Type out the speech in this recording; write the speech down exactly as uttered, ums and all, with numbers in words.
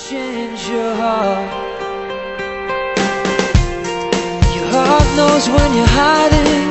change your heart. Your heart knows when you're hiding.